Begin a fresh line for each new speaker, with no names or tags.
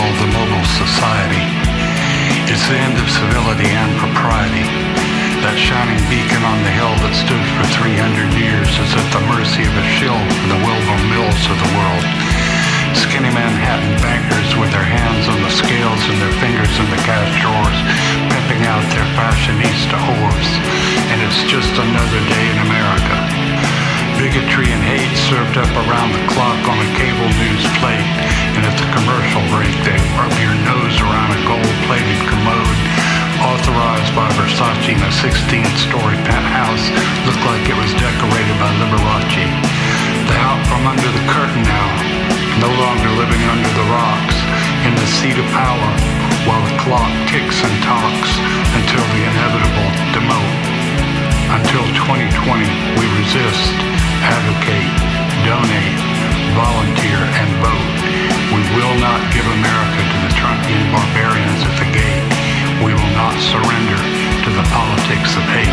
called the mobile society. It's the end of civility and propriety. That shining beacon on the hill that stood for 300 years is at the mercy of a shill for the Wilbur Mills of the world. Skinny Manhattan bankers with their hands on the scales and their fingers in the cash drawers, pimping out their fashionista whores. And it's just another day in America. Bigotry and hate served up around the clock on a cable news plate. And at the commercial break, they rub your nose around a gold-plated commode authorized by Versace in a 16th-story penthouse looked like it was decorated by Liberace. They're out from under the curtain now, no longer living under the rocks, in the seat of power, while the clock ticks and talks until the inevitable demote. Until 2020, we resist, advocate, donate, volunteer, and vote. We will not give America to the Trumpian barbarians at the gate. We will not surrender to the politics of hate.